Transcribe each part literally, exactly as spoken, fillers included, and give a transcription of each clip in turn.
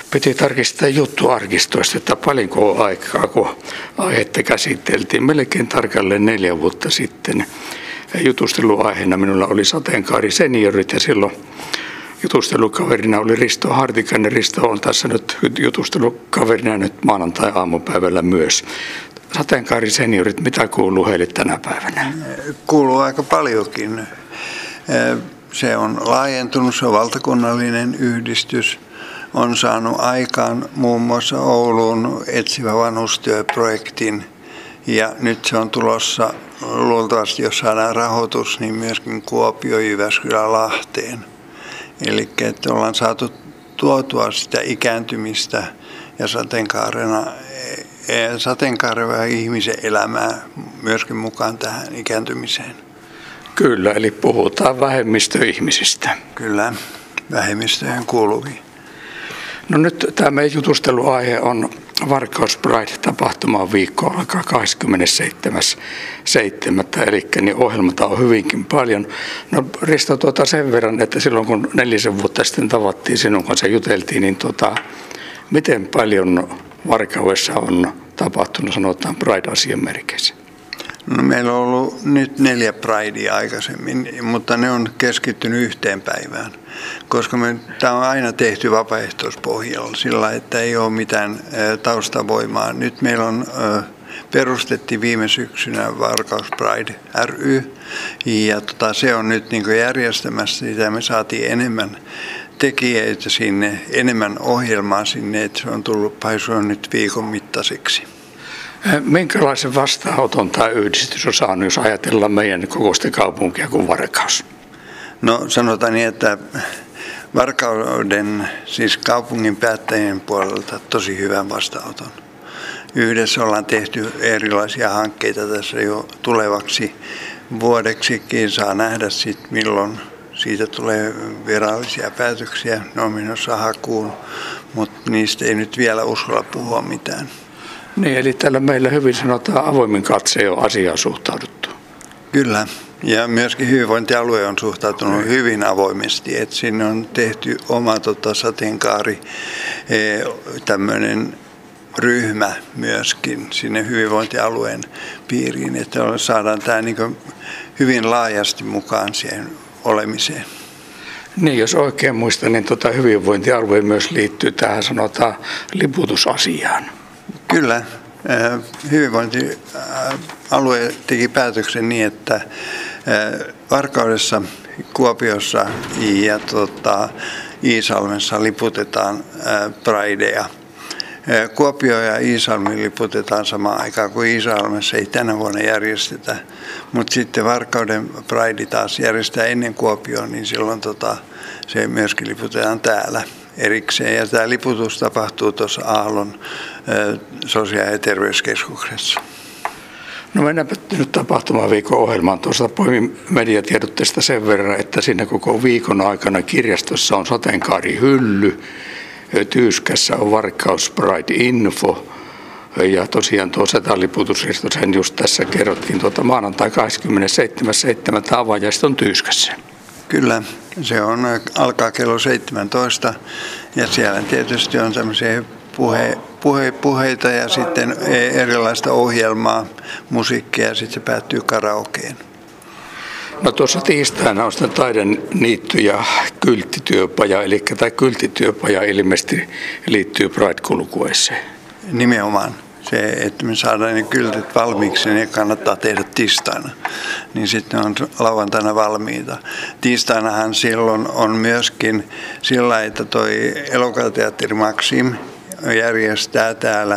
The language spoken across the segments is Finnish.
Piti tarkistaa juttuarkistoista, että paljonko on aikaa, kun aihetta käsiteltiin. Melkein tarkalleen neljä vuotta sitten jutusteluaiheena minulla oli sateenkaari seniorit ja silloin jutustelukaverina oli Risto Hartikainen. Risto on tässä nyt jutustelukaverina nyt maanantai-aamupäivällä myös. Sateenkaari seniorit, mitä kuuluu heille tänä päivänä? Kuuluu aika paljonkin. Se on laajentunut, se on valtakunnallinen yhdistys. On saanut aikaan muun muassa Ouluun etsivä vanhustyöprojektin ja nyt se on tulossa luultavasti, jos saadaan rahoitus, niin myöskin Kuopio, Jyväskylä, Lahteen. Eli että ollaan saatu tuotua sitä ikääntymistä ja sateenkaarena, sateenkaareva ihmisen elämää myöskin mukaan tähän ikääntymiseen. Kyllä, eli puhutaan vähemmistöihmisistä. Kyllä, vähemmistöjen kuuluviin. No nyt tämä meidän jutusteluaihe on Varkaus Pride-tapahtuma viikko alkaa kahdeskymmenesseitsemäs seitsemättä eli niin ohjelmata on hyvinkin paljon. No Risto, tuota sen verran, että silloin kun nelisen vuotta sitten tavattiin sinun kanssa juteltiin, niin tuota, miten paljon Varkaudessa on tapahtunut, sanotaan Pride-asian merkeissä? No, meillä on ollut nyt neljä Pridea aikaisemmin, mutta ne on keskittynyt yhteen päivään, koska me, tämä on aina tehty vapaaehtoispohjalla sillä, että ei ole mitään taustavoimaa. Nyt meillä on perustettiin viime syksynä Varkaus Pride ry ja tota, se on nyt niin kuin järjestämässä sitä. Me saatiin enemmän tekijöitä sinne, enemmän ohjelmaa sinne, että se on tullut paisua nyt viikon mittaiseksi. Minkälaisen vastaanoton tämä yhdistys on saanut, jos ajatellaan meidän kokoista kaupunkia kuin Varkaus? No sanotaan niin, että Varkauden, siis kaupungin päättäjien puolelta tosi hyvän vastaanoton. Yhdessä ollaan tehty erilaisia hankkeita tässä jo tulevaksi vuodeksikin. Saa nähdä sitten milloin siitä tulee virallisia päätöksiä. Ne on menossa hakuun, mutta niistä ei nyt vielä uskalla puhua mitään. Niin, eli täällä meillä hyvin sanotaan avoimin katseen on asiaan suhtauduttu. Kyllä, ja myöskin hyvinvointialue on suhtautunut hyvin avoimesti, että sinne on tehty oma tota, sateenkaari, tämmöinen ryhmä myöskin sinne hyvinvointialueen piiriin, että saadaan tämä niin kuin hyvin laajasti mukaan siihen olemiseen. Niin, jos oikein muistan, niin tota hyvinvointialue myös liittyy tähän sanotaan liputusasiaan. Kyllä. Hyvinvointialue teki päätöksen niin, että Varkaudessa, Kuopiossa ja tota, Iisalmessa liputetaan Pridea. Kuopio ja Iisalmi liputetaan samaan aikaan kuin Iisalmessa ei tänä vuonna järjestetä, mutta sitten Varkauden Pride taas järjestää ennen Kuopioon, niin silloin tota, se myöskin liputetaan täällä erikseen. Ja tämä liputus tapahtuu tuossa Ahlon sosiaali- ja terveyskeskuksessa. No mennäänpä nyt tapahtumaviikon ohjelmaan. Tuosta poimin mediatiedotteesta sen verran, että siinä koko viikon aikana kirjastossa on sateenkaarihylly, Tyyskässä on Varkaus Pride Info ja tosiaan tuo setaliputusristo, sen just tässä kerrottiin, tuota maanantai kahdeskymmenesseitsemäs seitsemättä avajaiset on Tyyskässä. Kyllä, se on, alkaa kello seitsemäntoista ja siellä tietysti on tämmöisiä puhe, puhe, puheita ja sitten erilaista ohjelmaa, musiikkia ja sitten se päättyy karaokeen. No tuossa tiistaina on sitten taideniitty ja kylttityöpaja, eli tämä kylttityöpaja ilmeisesti liittyy Pride-kulkueeseen. Nimenomaan. Se, että me saadaan ne kyltit valmiiksi, ne kannattaa tehdä tiistaina. Niin sitten on lauantaina valmiita. Tiistainahan silloin on myöskin sillä, että toi Elokuvateatteri Maxim järjestää täällä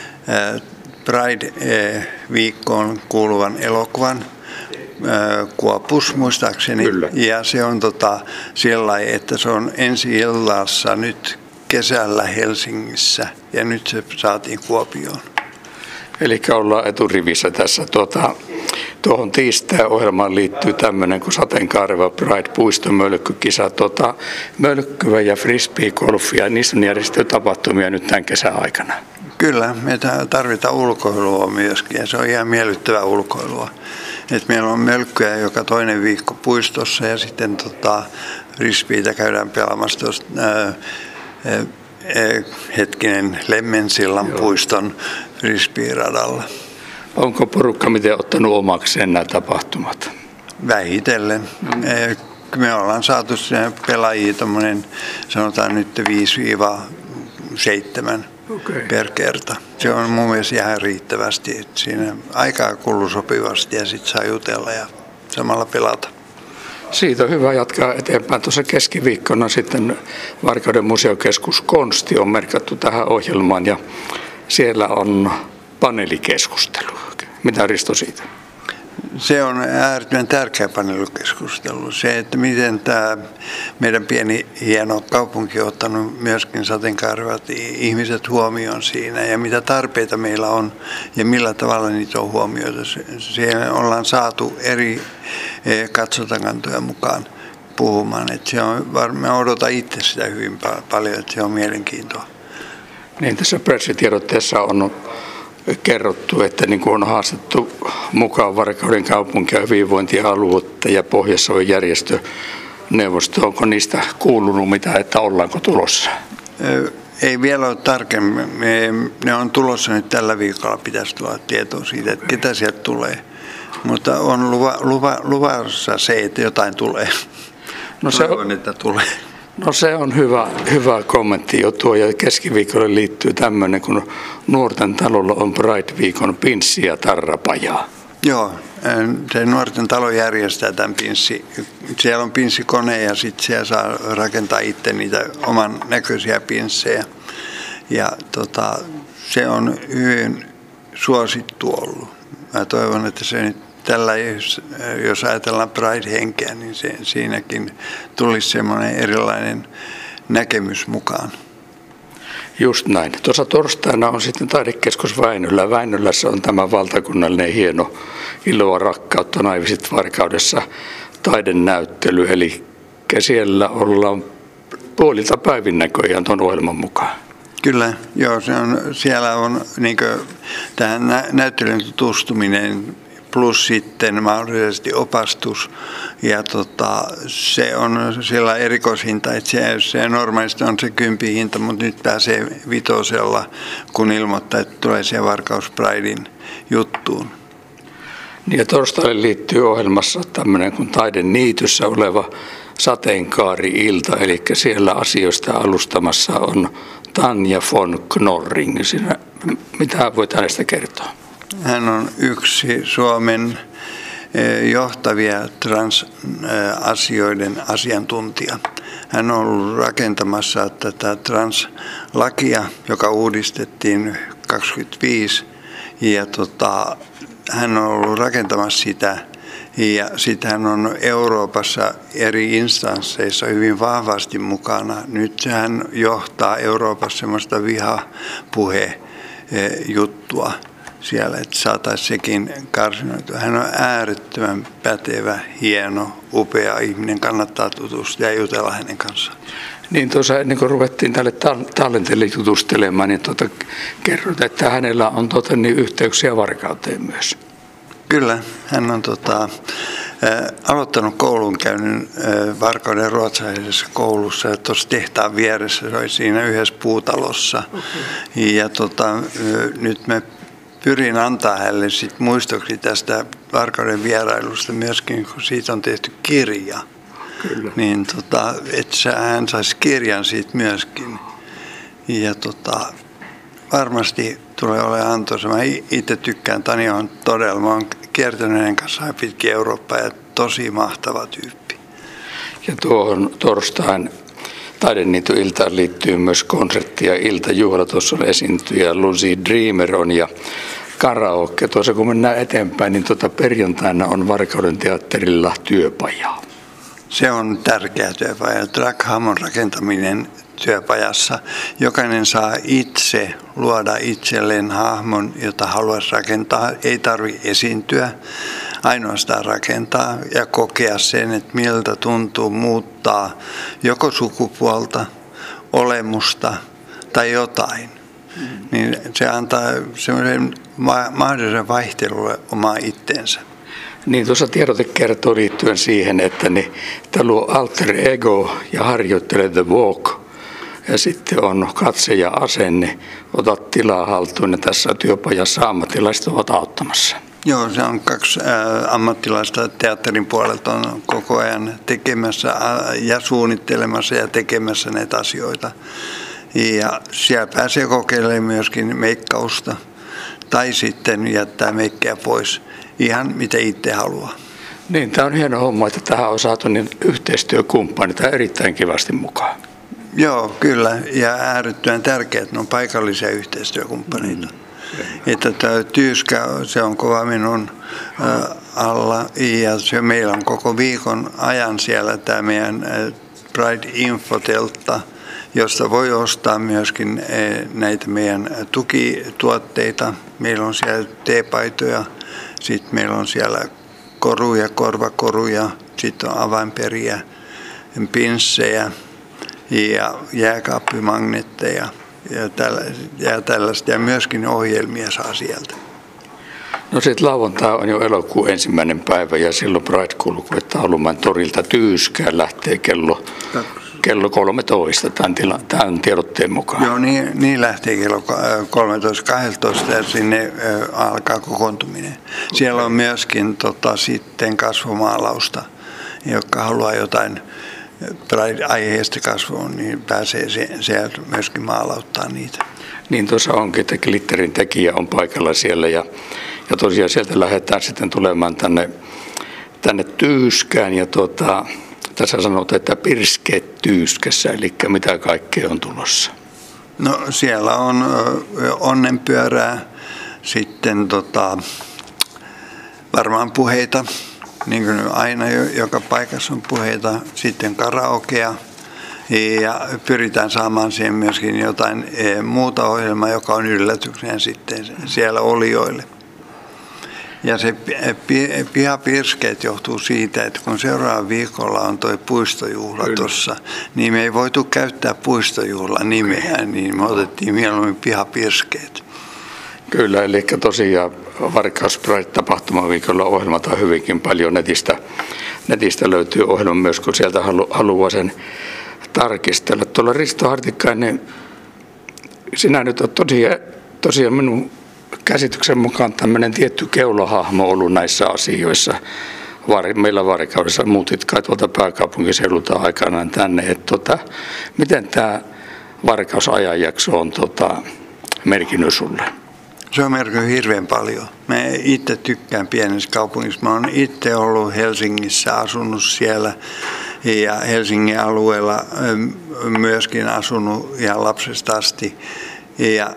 Pride-viikkoon kuuluvan elokuvan. Kuopus muistaakseni. Kyllä. Ja se on tota, sillä, että se on ensi illassa nyt kesällä Helsingissä ja nyt se saatiin Kuopioon. Eli ollaan eturivissä tässä. Tuota, tuohon tiistai-ohjelmaan liittyy tämmöinen kuin sateenkaareva Pride-puiston mölkkykisa. Tuota, mölkkyä ja frisbee-golfia, niistä on järjestetty tapahtumia nyt tämän kesän aikana. Kyllä, me tarvitaan ulkoilua myöskin ja se on ihan miellyttävää ulkoilua. Et meillä on mölkkyä joka toinen viikko puistossa ja sitten tota, frisbeitä käydään pelaamassa tuosta, ää, hetkinen Lemmensillan Joo. puiston frisbee-radalla. Onko porukka miten ottanut omakseen nämä tapahtumat? Vähitellen. Mm. Me ollaan saatu pelaajia tommoinen, sanotaan nyt viisi seitsemän okay. per kerta. Se on mun mielestä ihan riittävästi. Että siinä aikaa kuluu sopivasti ja sitten saa jutella ja samalla pelata. Siitä on hyvä jatkaa eteenpäin. Tuossa keskiviikkona sitten Varkauden museokeskus Konsti on merkattu tähän ohjelmaan ja siellä on paneelikeskustelu. Mitä Risto siitä? Se on äärettömän tärkeä paneelikeskustelu. Se, että miten tämä meidän pieni hieno kaupunki on ottanut myöskin sateenkaarivat ihmiset huomioon siinä ja mitä tarpeita meillä on ja millä tavalla niitä on huomioitu. Siellä ollaan saatu eri katsotakantoja mukaan puhumaan. Että se on, mä odotan itse sitä hyvin paljon, että se on mielenkiintoa. Niin tässä pressitiedotteessa on kerrottu, että niin kuin on haastettu mukaan Varkauden kaupunkia, hyvinvointialuetta ja Pohjois-Savon järjestöneuvosto. Onko niistä kuulunut mitä, että ollaanko tulossa? Ei vielä ole tarkemmin. Ne on tulossa nyt tällä viikolla, pitäisi tulla tietoa siitä, että ketä sieltä tulee. Mutta on luva, luva, luvassa se, että jotain tulee. No se on, että tulee. No se on hyvä, hyvä kommentti jo tuo ja keskiviikolle liittyy tämmöinen, kun Nuorten talolla on Pride-viikon pinssi- ja tarrapajaa. Joo, se Nuorten talo järjestää tämän pinssi. Siellä on pinssikone ja sitten siellä saa rakentaa itse niitä oman näköisiä pinssejä. Ja tota, se on hyvin suosittu ollut. Mä toivon, että se nyt tällä, jos ajatellaan Pride-henkeä, niin se, siinäkin tulisi semmoinen erilainen näkemys mukaan. Just näin. Tuossa torstaina on sitten taidekeskus Väinöllä. Väinölässä on tämä valtakunnallinen hieno Iloa rakkautta naiviset Varkaudessa taidenäyttely. Eli siellä ollaan puolilta päivin näköjään tuon ohjelman mukaan. Kyllä, joo, se on, siellä on niin kuin, tähän nä- näyttelyyn tutustuminen plus sitten mahdollisesti opastus ja tota, se on sillä erikoishinta, että se, se normaalisti on se kympi hinta, mutta nyt pääsee vitosella, kun ilmoittaa, että tulee se Varkaus Pridein juttuun. Niin ja torstaille liittyy ohjelmassa tämmöinen kuin Taiden niityssä oleva sateenkaari-ilta, eli siellä asioista alustamassa on Tanja von Knorring. Mitä voit hänestä kertoa? Hän on yksi Suomen johtavia transasioiden asiantuntija. Hän on ollut rakentamassa tätä translakia, joka uudistettiin kaksikymmentäviisi, ja tota, hän on ollut rakentamassa sitä. Ja sitten hän on Euroopassa eri instansseissa hyvin vahvasti mukana. Nyt hän johtaa Euroopassa semmoista vihapuhejuttua siellä, että saataisiin sekin karsinoitua. Hän on äärettömän pätevä, hieno, upea ihminen. Kannattaa tutustua ja jutella hänen kanssaan. Niin tuossa ennen kuin ruvettiin tälle tallentille jutustelemaan, niin tuota, kerrot, että hänellä on tuota, niin yhteyksiä Varkauteen myös. Kyllä, hän on tota, ä, aloittanut koulunkäynnin ä, Varkauden ruotsalaisessa koulussa ja tuossa tehtaan vieressä, se oli siinä yhdessä puutalossa. Okay. Ja tota, ä, nyt me pyrin antaa hänelle sit muistoksi tästä Varkauden vierailusta myöskin, kun siitä on tehty kirja. Kyllä. Niin tota, että hän saisi kirjan siitä myöskin. Ja tota, varmasti tulee olemaan antoisa. Mä itse tykkään, Tanja on todella, mä oon kiertänyt hänen kanssaan pitkin Eurooppaa ja tosi mahtava tyyppi. Ja tuohon torstain Taideniitty-iltaan liittyy myös konsertti ja iltajuhla. Tuossa on esiintyjä Lucy Dreamer on ja karaoke. Tuossa kun mennään eteenpäin, niin tuota perjantaina on Varkauden teatterilla työpajaa. Se on tärkeä työpaja. Dragham rakentaminen työpajassa. Jokainen saa itse luoda itselleen hahmon, jota haluaisi rakentaa. Ei tarvitse esiintyä, ainoastaan rakentaa ja kokea sen, että miltä tuntuu muuttaa joko sukupuolta, olemusta tai jotain. Mm. Niin se antaa semmoisen mahdollisen vaihtelulle omaa itteensä. Niin tuossa tiedote kertoo liittyen siihen, että ne luo alter ego ja harjoittelee the walk ja sitten on katse ja asenne, otat tilaa haltuun ja tässä työpajassa ammattilaiset ovat auttamassa. Joo, se on kaksi ammattilaista teatterin puolelta on koko ajan tekemässä ja suunnittelemassa ja tekemässä näitä asioita. Ja siellä pääsee kokeilemaan myöskin meikkausta tai sitten jättää meikkejä pois ihan mitä itse haluaa. Niin, tämä on hieno homma, että tähän on saatu niin yhteistyökumppaneita erittäin kivasti mukaan. Joo, kyllä. Ja äärettömän tärkeää, että ne on paikallisia yhteistyökumppaneita. Mm. Että tämä Tyyskä, se on kova minun ä, alla ja se, meillä on koko viikon ajan siellä tämä meidän ä, Pride Infoteltta, josta voi ostaa myöskin ä, näitä meidän tukituotteita. Meillä on siellä teepaitoja, sitten meillä on siellä koruja, korvakoruja, sitten on avainperiä, pinssejä ja jääkaappimagneetteja. Ja, tällä, ja tällaista, ja myöskin ohjelmia saa sieltä. No sitten lauantai on jo elokuun ensimmäinen päivä, ja silloin Pride-kulku, että Taulumäen torilta Tyyskään lähtee kello, kello kolmetoista tämän, tila, tämän tiedotteen mukaan. Joo, niin, niin lähtee kello kolmetoista kaksitoista ja sinne äh, alkaa kokoontuminen. Siellä on myöskin tota, sitten kasvomaalausta, joka haluaa jotain Pride-aiheesta kasvuun, niin pääsee sieltä myöskin maalauttaa niitä. Niin tuossa onkin, että glitterin tekijä on paikalla siellä ja, ja tosiaan sieltä lähdetään sitten tulemaan tänne, tänne Tyyskään ja tuota, tässä sanotaan, että pirskeet Tyyskässä, eli mitä kaikkea on tulossa? No siellä on onnenpyörää, sitten tota, varmaan puheita. Niin kuin aina joka paikassa on puheita, sitten karaokea ja pyritään saamaan siihen myöskin jotain muuta ohjelmaa, joka on yllätyksenä sitten siellä olijoille. Ja se pihapirskeet johtuu siitä, että kun seuraavalla viikolla on tuo puistojuhla tuossa, niin me ei voitu käyttää puistojuhlan nimeä, niin me otettiin mieluummin pihapirskeet. Kyllä, eli tosiaan Varkaus Pride-tapahtumaviikolla ohjelmata hyvinkin paljon netistä. Netistä löytyy ohjelma myös, kun sieltä halu, haluaa sen tarkistella. Tuolla Risto Hartikainen, sinä nyt olet tosiaan, tosiaan minun käsityksen mukaan tämmöinen tietty keulohahmo ollut näissä asioissa. Meillä Varkaudessa muutit kai tuolta pääkaupunkiseudulta aikanaan tänne. Et tota, miten tämä Varkaus-ajanjakso on tota, merkinnyt sulle? Se on merkinnyt hirveän paljon. Mä itse tykkään pienessä kaupungissa. Mä oon itse ollut Helsingissä, asunut siellä ja Helsingin alueella myöskin asunut ihan lapsesta asti. Ja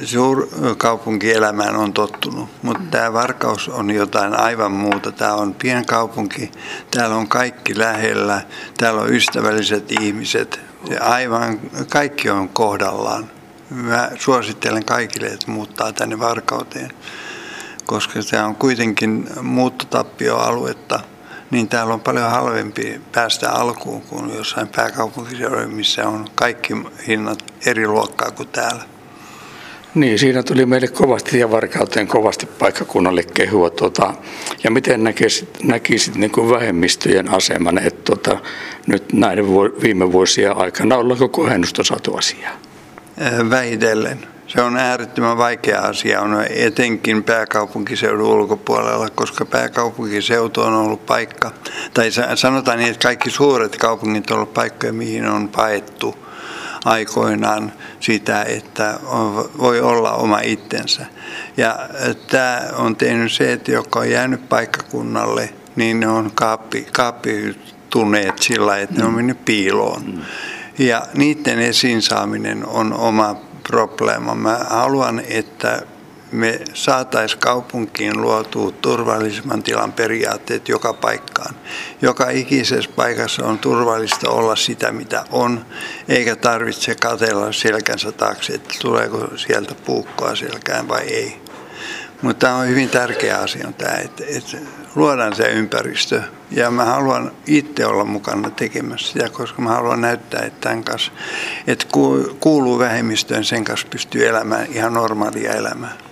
suurkaupunkielämään on tottunut, mutta tämä Varkaus on jotain aivan muuta. Tämä on pienkaupunki, täällä on kaikki lähellä, täällä on ystävälliset ihmiset, aivan kaikki on kohdallaan. Mä suosittelen kaikille, että muuttaa tänne Varkauteen, koska tämä on kuitenkin muuttotappioaluetta, niin täällä on paljon halvempi päästä alkuun kuin jossain pääkaupunkiseudulla, missä on kaikki hinnat eri luokkaa kuin täällä. Niin, siinä tuli meille kovasti ja Varkauteen kovasti paikkakunnalle kehua. Tuota, ja miten näkisit, näkisit niin kuin vähemmistöjen aseman, että tuota, nyt näiden viime vuosien aikana ollaanko kohennusta saatu asiaa? Vähitellen. Se on äärettömän vaikea asia, on etenkin pääkaupunkiseudun ulkopuolella, koska pääkaupunkiseutu on ollut paikka, tai sanotaan niin, että kaikki suuret kaupungit on ollut paikkoja, mihin on paettu aikoinaan sitä, että voi olla oma itsensä. Ja tämä on tehnyt se, että joka on jäänyt paikkakunnalle, niin ne on kaappi, kaappiutuneet sillä lailla, että ne on mennyt piiloon. Ja niiden esiin saaminen on oma probleema. Mä haluan, että me saataisiin kaupunkiin luotua turvallisemman tilan periaatteet joka paikkaan. Joka ikisessä paikassa on turvallista olla sitä, mitä on, eikä tarvitse katsella selkänsä taakse, että tuleeko sieltä puukkoa selkään vai ei. Mutta tämä on hyvin tärkeä asia, tämä, että, että luodaan se ympäristö. Ja mä haluan itse olla mukana tekemässä sitä, koska mä haluan näyttää, että tämän kanssa, että kuuluu vähemmistöön, sen kanssa pystyy elämään ihan normaalia elämää.